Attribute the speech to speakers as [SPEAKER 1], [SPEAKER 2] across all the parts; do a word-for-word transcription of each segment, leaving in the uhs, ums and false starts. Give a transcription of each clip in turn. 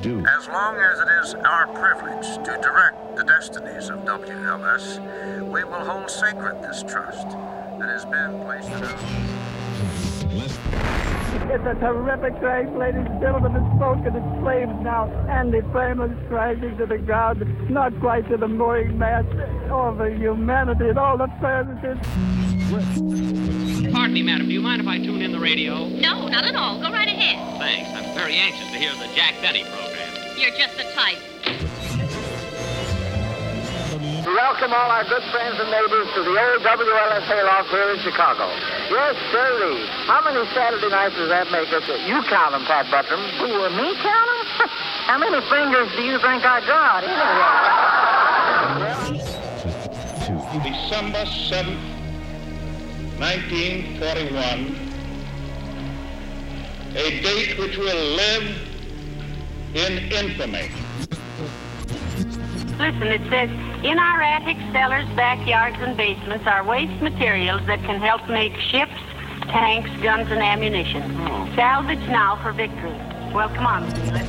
[SPEAKER 1] do.
[SPEAKER 2] As long as it is our privilege to direct the destinies of W L S, we will hold sacred this trust that has been placed in our...
[SPEAKER 3] It's a terrific crash, ladies and gentlemen. The smoke and the flames now, and the flame is crashing to the ground, not quite to the mooring mast. All the humanity and all the services.
[SPEAKER 4] Pardon me, madam. Do you mind if I tune in the radio?
[SPEAKER 5] No, not at all. Go right ahead.
[SPEAKER 4] Thanks. I'm very anxious to hear the Jack Benny program.
[SPEAKER 5] You're just the type.
[SPEAKER 6] We welcome all our good friends and neighbors to the old W L S hayloft here in Chicago. Yes, sirree. How many Saturday nights does that make us? You count them, Pat Buttram. Who, uh, me count them? How many fingers do you think I got, anyway?
[SPEAKER 7] December seventh, nineteen forty-one, a date which will live in infamy.
[SPEAKER 8] Listen, it says, in our attics, cellars, backyards, and basements are waste materials that can help make ships, tanks, guns, and ammunition. Oh. Salvage now for victory. Well, come on.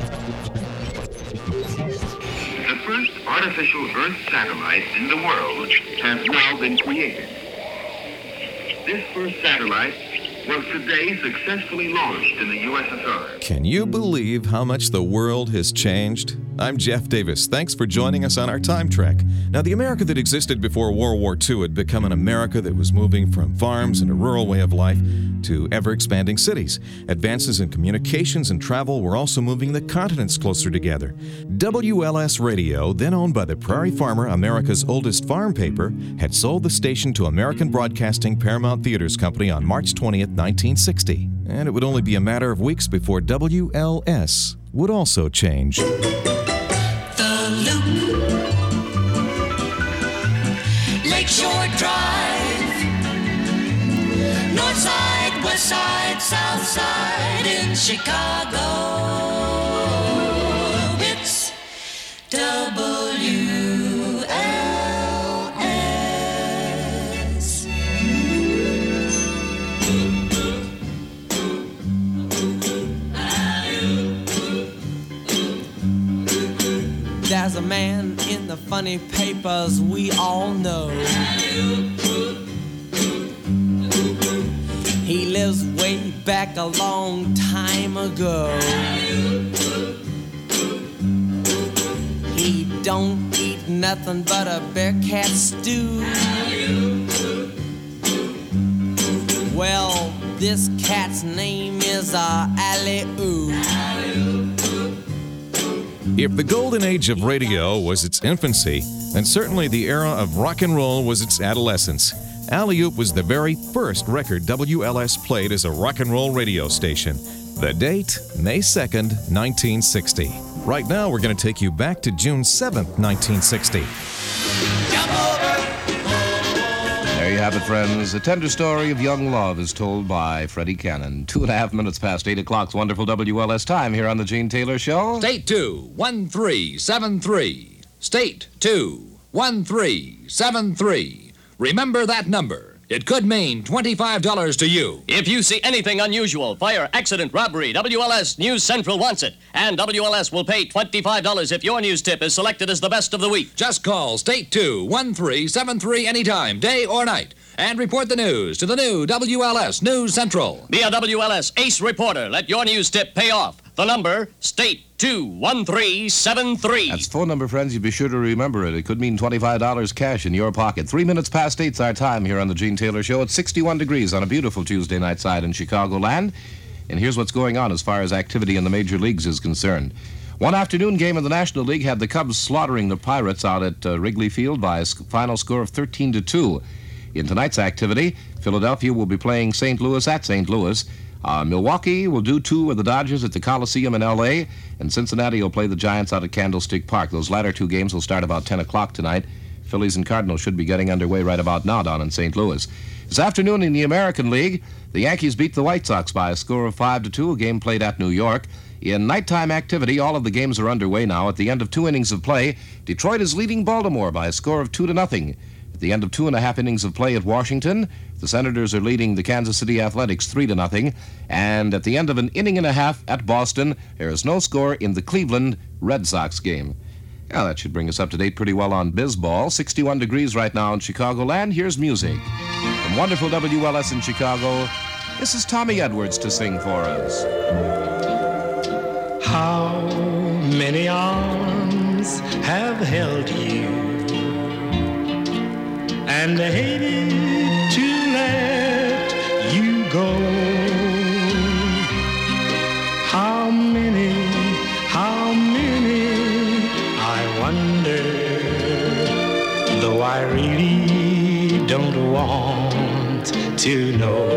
[SPEAKER 9] The first artificial Earth satellite in the world has now been created. This first satellite was today successfully launched in the U S S R.
[SPEAKER 10] Can you believe how much the world has changed? I'm Jeff Davis. Thanks for joining us on our time trek. Now, the America that existed before World War Two had become an America that was moving from farms and a rural way of life to ever-expanding cities. Advances in communications and travel were also moving the continents closer together. W L S Radio, then owned by the Prairie Farmer, America's oldest farm paper, had sold the station to American Broadcasting Paramount Theaters Company on March twentieth, nineteen sixty. And it would only be a matter of weeks before W L S would also change.
[SPEAKER 11] The Loop, Lakeshore Drive, North Side, West Side, South Side in Chicago. It's W L S.
[SPEAKER 12] There's a man in the funny papers we all know. He lives way back a long time ago. He don't eat nothing but a bear cat stew. Well, this cat's name is uh, Alley-Oo.
[SPEAKER 10] If the golden age of radio was its infancy, then certainly the era of rock and roll was its adolescence. Alley-Oop was the very first record W L S played as a rock and roll radio station. The date, May second, nineteen sixty. Right now, we're going to take you back to June seventh, nineteen sixty.
[SPEAKER 13] There you have it, friends. A tender story of young love is told by Freddie Cannon. Two and a half minutes past eight o'clock's wonderful W L S time here on the Gene Taylor Show.
[SPEAKER 14] State two, one three seven three. State two, one three seven three. Remember that number. It could mean twenty-five dollars to you.
[SPEAKER 15] If you see anything unusual, fire, accident, robbery, W L S News Central wants it. And W L S will pay twenty-five dollars if your news tip is selected as the best of the week.
[SPEAKER 14] Just call State two, one three seven three anytime, day or night, and report the news to the new W L S News Central.
[SPEAKER 15] Be a W L S ace reporter. Let your news tip pay off. The number, State two one three seven three.
[SPEAKER 13] That's the phone number, friends. You be sure to remember it. It could mean twenty-five dollars cash in your pocket. Three minutes past eight's our time here on the Gene Taylor Show. It's sixty-one degrees on a beautiful Tuesday night side in Chicagoland. And here's what's going on as far as activity in the major leagues is concerned. One afternoon game in the National League had the Cubs slaughtering the Pirates out at uh, Wrigley Field by a final score of thirteen to two. In tonight's activity, Philadelphia will be playing Saint Louis at Saint Louis. Uh, Milwaukee will do two with the Dodgers at the Coliseum in L A, and Cincinnati will play the Giants out at Candlestick Park. Those latter two games will start about ten o'clock tonight. Phillies and Cardinals should be getting underway right about now down in Saint Louis. This afternoon in the American League, the Yankees beat the White Sox by a score of five to two, a game played at New York. In nighttime activity, all of the games are underway now. At the end of two innings of play, Detroit is leading Baltimore by a score of two to nothing. At the end of two and a half innings of play at Washington, the Senators are leading the Kansas City Athletics three to nothing. And at the end of an inning and a half at Boston, there is no score in the Cleveland Red Sox game. Now, that should bring us up to date pretty well on Bizball. sixty-one degrees right now in Chicagoland. Here's music. From wonderful W L S in Chicago, this is Tommy Edwards to sing for us.
[SPEAKER 1] How many arms have held you and hated to let you go? How many, how many, I wonder, though I really don't want to know,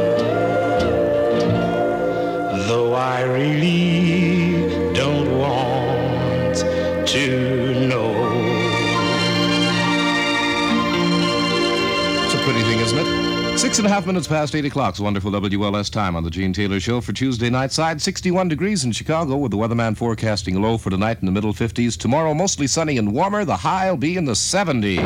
[SPEAKER 1] though I really don't want to know.
[SPEAKER 13] It's a pretty thing, isn't it? Six and a half minutes past eight o'clock. It's wonderful W L S time on the Gene Taylor Show for Tuesday night side. sixty-one degrees in Chicago with the weatherman forecasting a low for tonight in the middle fifties. Tomorrow, mostly sunny and warmer. The high will be in the seventies.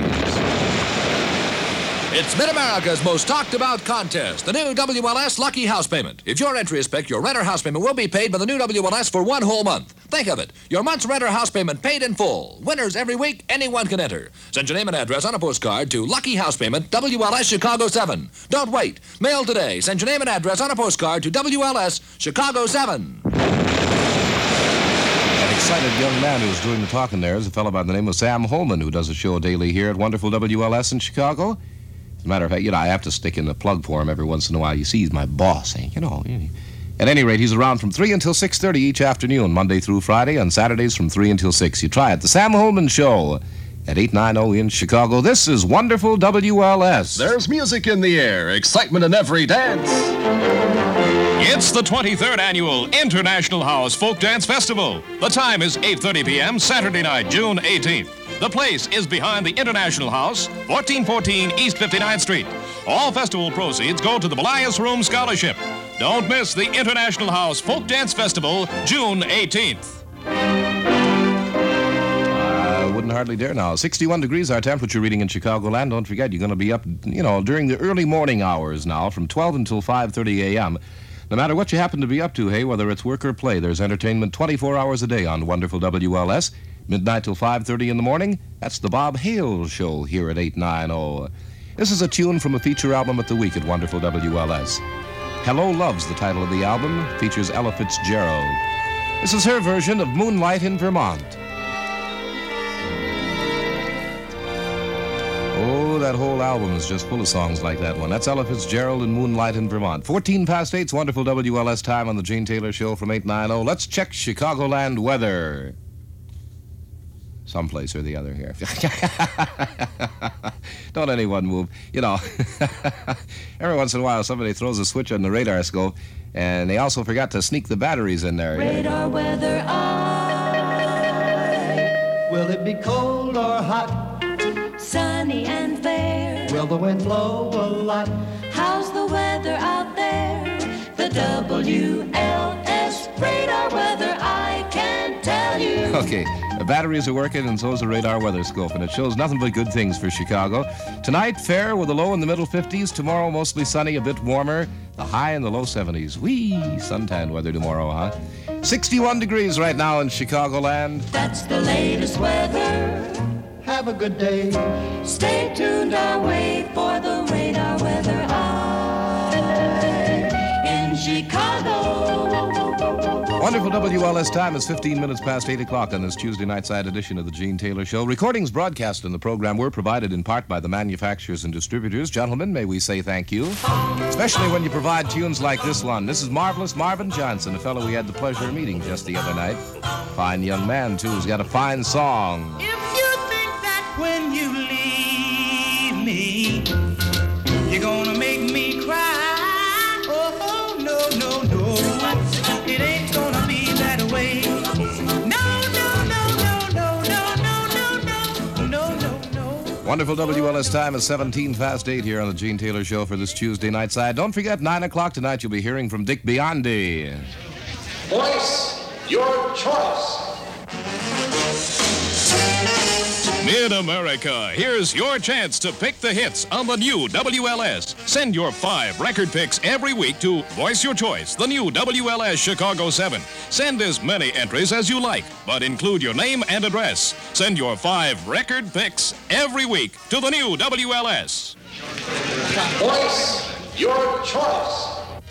[SPEAKER 14] It's Mid-America's most talked about contest, the new W L S Lucky House Payment. If your entry is picked, your rent or house payment will be paid by the new W L S for one whole month. Think of it. Your month's rent or house payment paid in full. Winners every week, anyone can enter. Send your name and address on a postcard to Lucky House Payment, W L S Chicago seven. Don't wait. Mail today. Send your name and address on a postcard to W L S Chicago seven.
[SPEAKER 13] An excited young man who's doing the talking there is a fellow by the name of Sam Holman, who does a show daily here at wonderful W L S in Chicago. As a matter of fact, you know, I have to stick in the plug for him every once in a while. You see, he's my boss, eh? You know. At any rate, he's around from three until six thirty each afternoon, Monday through Friday, and Saturdays from three until six. You try it. The Sam Holman Show at eight ninety in Chicago. This is wonderful W L S.
[SPEAKER 16] There's music in the air, excitement in every dance. It's the twenty-third Annual International House Folk Dance Festival. The time is eight thirty p.m. Saturday night, June eighteenth. The place is behind the International House, fourteen fourteen East fifty-ninth Street. All festival proceeds go to the Belias Room Scholarship. Don't miss the International House Folk Dance Festival, June eighteenth.
[SPEAKER 13] I wouldn't hardly dare now. sixty-one degrees our temperature reading in Chicagoland. Don't forget, you're going to be up, you know, during the early morning hours now, from twelve until five thirty a.m. No matter what you happen to be up to, hey, whether it's work or play, there's entertainment twenty-four hours a day on wonderful W L S. Midnight till five thirty in the morning. That's the Bob Hale Show here at eight ninety. This is a tune from a feature album at the week at wonderful W L S. Hello Love's the title of the album. Features Ella Fitzgerald. This is her version of Moonlight in Vermont. Oh, that whole album is just full of songs like that one. That's Ella Fitzgerald and Moonlight in Vermont. fourteen past eight's wonderful W L S time on the Gene Taylor Show from eight ninety. Let's check Chicagoland weather. Someplace or the other here. Don't anyone move. You know, every once in a while somebody throws a switch on the radar scope, and they also forgot to sneak the batteries in there.
[SPEAKER 11] Radar weather eye.
[SPEAKER 17] Will it be cold or hot?
[SPEAKER 11] Sunny and fair.
[SPEAKER 17] Will the wind blow a lot?
[SPEAKER 11] How's the weather out there? The W L S radar weather I can tell you.
[SPEAKER 13] Okay, the batteries are working, and so is the radar weather scope, and it shows nothing but good things for Chicago. Tonight, fair with a low in the middle fifties. Tomorrow, mostly sunny, a bit warmer. The high in the low seventies. Whee! Suntan weather tomorrow, huh? sixty-one degrees right now in Chicagoland.
[SPEAKER 11] That's the latest weather.
[SPEAKER 17] Have a good day.
[SPEAKER 11] Stay tuned our way for the radar weather eye in Chicago.
[SPEAKER 13] Wonderful W L S time is fifteen minutes past eight o'clock on this Tuesday night side edition of the Gene Taylor Show. Recordings broadcast in the program were provided in part by the manufacturers and distributors. Gentlemen, may we say thank you, especially when you provide tunes like this one. This is Marvelous Marvin Johnson, a fellow we had the pleasure of meeting just the other night. Fine young man, too, who's got a fine song.
[SPEAKER 18] If you think that when you leave me, you're gonna make me cry, oh, no, no, no. It ain't gonna be that way. No, no, no, no, no, no, no, no, no, no, no.
[SPEAKER 13] Wonderful W L S time is seventeen past eight here on the Gene Taylor Show for this Tuesday night side. Don't forget, nine o'clock tonight, you'll be hearing from Dick Biondi.
[SPEAKER 19] Voice your choice.
[SPEAKER 16] Mid-America, here's your chance to pick the hits on the new W L S. Send your five record picks every week to Voice Your Choice, the new W L S Chicago seven. Send as many entries as you like, but include your name and address. Send your five record picks every week to the new W L S.
[SPEAKER 19] Voice Your Choice.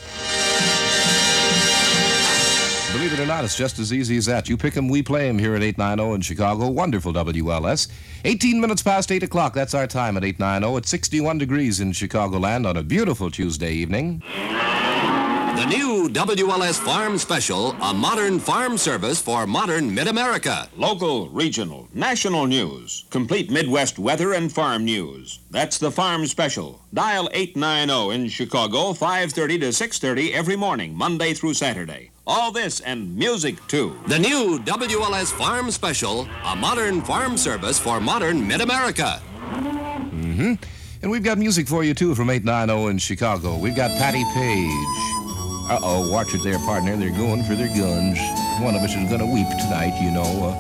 [SPEAKER 13] Believe it or not, it's just as easy as that. You pick 'em, we play 'em here at eight ninety in Chicago. Wonderful W L S. eighteen minutes past eight o'clock. That's our time at eight ninety. It's sixty-one degrees in Chicagoland on a beautiful Tuesday evening.
[SPEAKER 20] The new W L S Farm Special, a modern farm service for modern Mid-America.
[SPEAKER 21] Local, regional, national news. Complete Midwest weather and farm news. That's the Farm Special. Dial eight ninety in Chicago, five thirty to six thirty every morning, Monday through Saturday. All this and music, too.
[SPEAKER 20] The new W L S Farm Special, a modern farm service for modern Mid-America.
[SPEAKER 13] Mm-hmm. And we've got music for you, too, from eight ninety in Chicago. We've got Patty Page. Uh-oh, watch it there, partner. They're going for their guns. One of us is going to weep tonight, you know.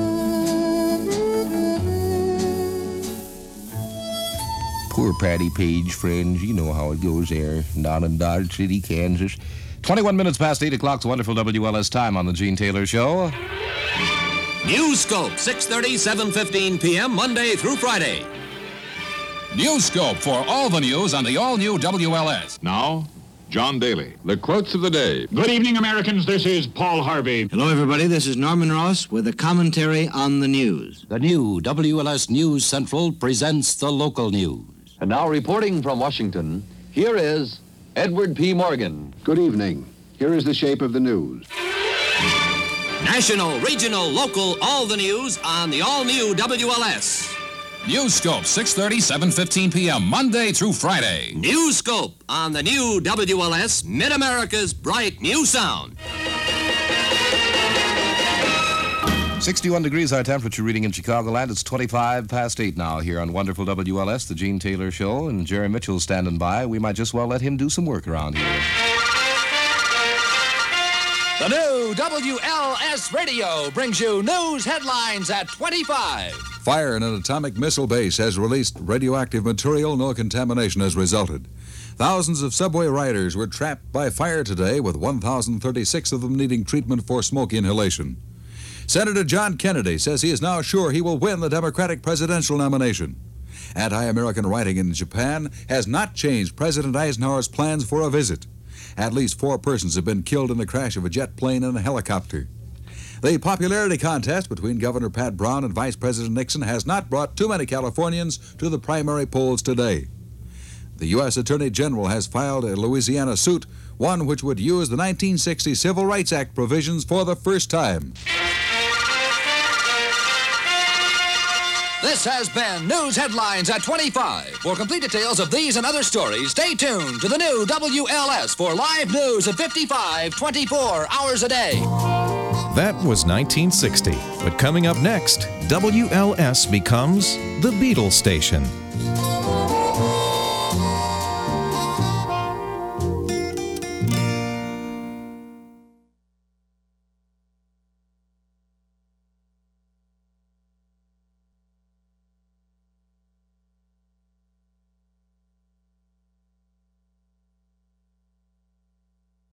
[SPEAKER 13] Uh. Poor Patty Page, friends. You know how it goes there. Down in Dodge City, Kansas. twenty-one minutes past eight o'clock's wonderful W L S time on the Gene Taylor Show.
[SPEAKER 20] Newscope, six thirty, seven fifteen p.m., Monday through Friday.
[SPEAKER 14] Newscope for all the news on the all-new W L S.
[SPEAKER 22] Now, John Daly.
[SPEAKER 23] The quotes of the day.
[SPEAKER 22] Good evening, Americans. This is Paul Harvey.
[SPEAKER 24] Hello, everybody. This is Norman Ross with a commentary on the news.
[SPEAKER 25] The new W L S News Central presents the local news.
[SPEAKER 26] And now reporting from Washington, here is Edward P. Morgan.
[SPEAKER 27] Good evening. Here is the shape of the news.
[SPEAKER 20] National, regional, local, all the news on the all-new W L S.
[SPEAKER 14] Newscope, six thirty, seven fifteen p.m., Monday through Friday.
[SPEAKER 20] Newscope on the new W L S, Mid-America's bright new sound.
[SPEAKER 13] sixty-one degrees our temperature reading in Chicagoland. It's twenty-five past eight now here on wonderful W L S, the Gene Taylor Show, and Jerry Mitchell's standing by. We might just well let him do some work around here.
[SPEAKER 14] The new W L S Radio brings you news headlines at twenty-five.
[SPEAKER 28] Fire in an atomic missile base has released radioactive material. No contamination has resulted. Thousands of subway riders were trapped by fire today, with one thousand thirty-six of them needing treatment for smoke inhalation. Senator John Kennedy says he is now sure he will win the Democratic presidential nomination. Anti-American rioting in Japan has not changed President Eisenhower's plans for a visit. At least four persons have been killed in the crash of a jet plane and a helicopter. The popularity contest between Governor Pat Brown and Vice President Nixon has not brought too many Californians to the primary polls today. The U S Attorney General has filed a Louisiana suit, one which would use the nineteen sixty Civil Rights Act provisions for the first time.
[SPEAKER 14] This has been News Headlines at twenty-five. For complete details of these and other stories, stay tuned to the new W L S for live news at fifty-five, twenty-four hours a day.
[SPEAKER 10] That was nineteen sixty. But coming up next, W L S becomes the Beatles station.